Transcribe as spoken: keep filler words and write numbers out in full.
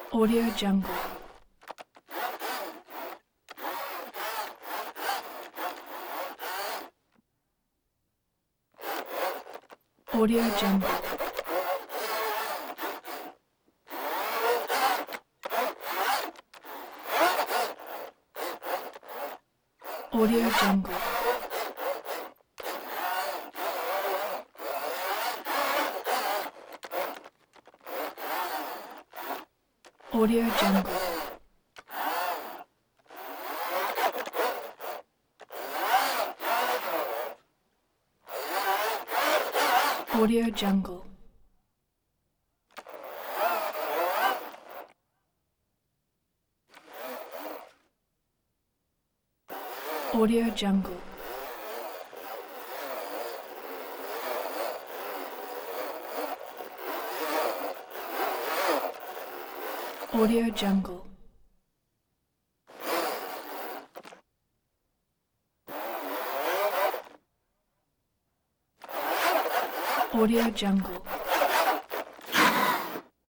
Audio Jungle. Audio Jungle. Audio Jungle. Audio Jungle. Audio Jungle. Audio Jungle. Audio Jungle. Audio Jungle.